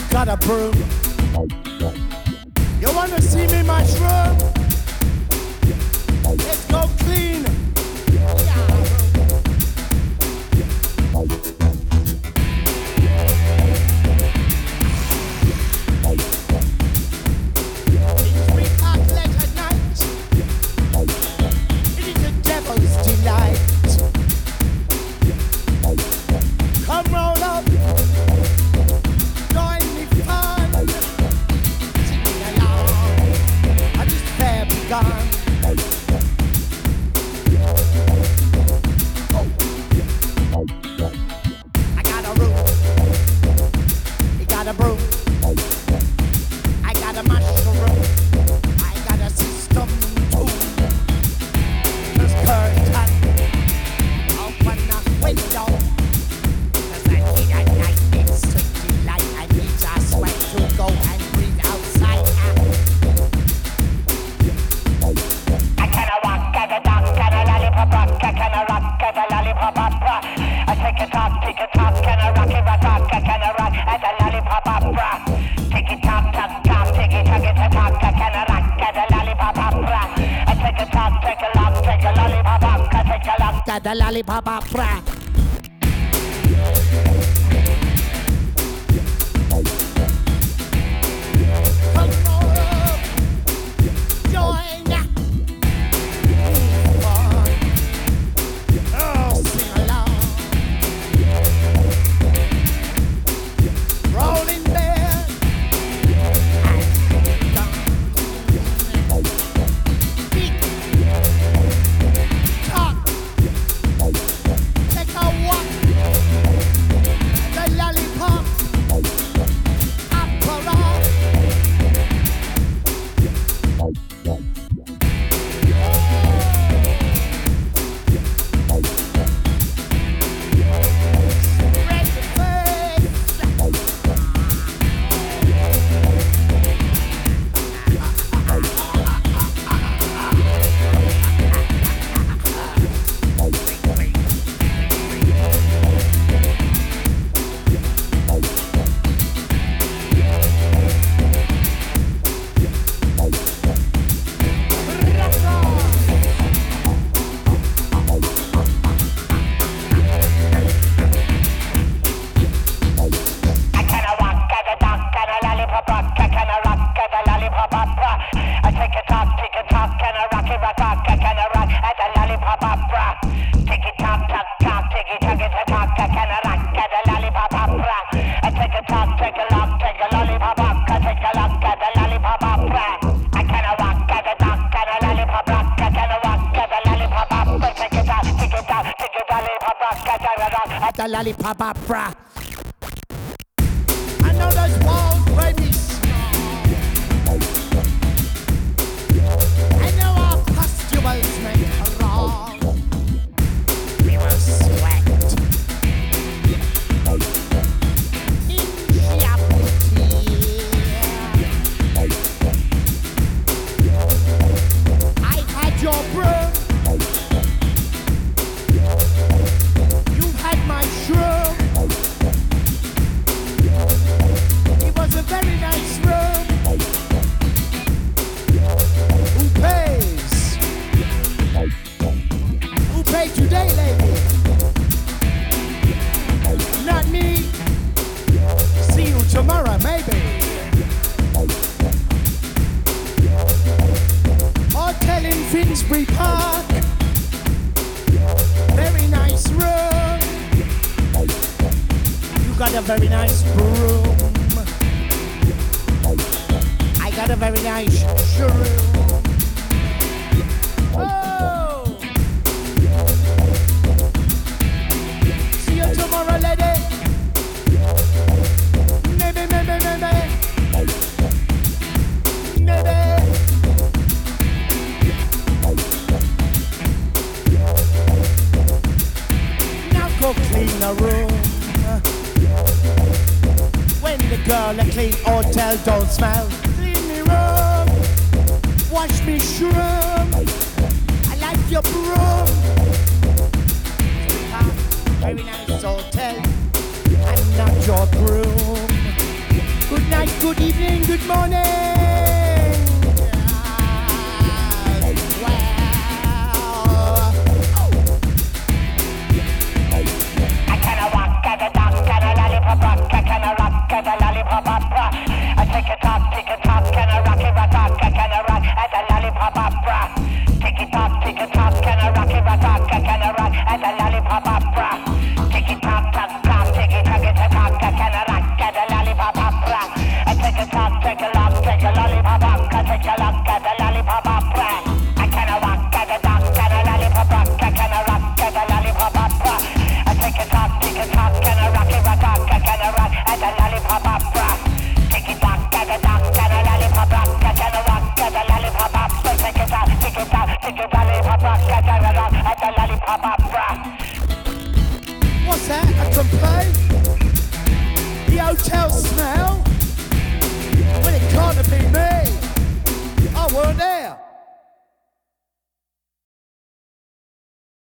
got a broom. You wanna see me mushroom? Let's go clean. The lollipop opera. The lollipop opera. I know those walls made me small. I know our pustules make a wrong. We will sweat in jeopardy. I had your broom. My shroom. It was a very nice room. Who pays? Who paid today, lady? Not me. See you tomorrow, maybe. Hotel in Finsbury Park. Very nice room. Got a very nice broom. I got a very nice shroom. Oh! See you tomorrow, lady. Maybe, maybe, maybe. Maybe. Now go clean the room. When the girl a clean hotel don't smell. Clean me room, wash me shroom. I like your broom. Very nice hotel. I'm not your groom. Good good evening, good morning.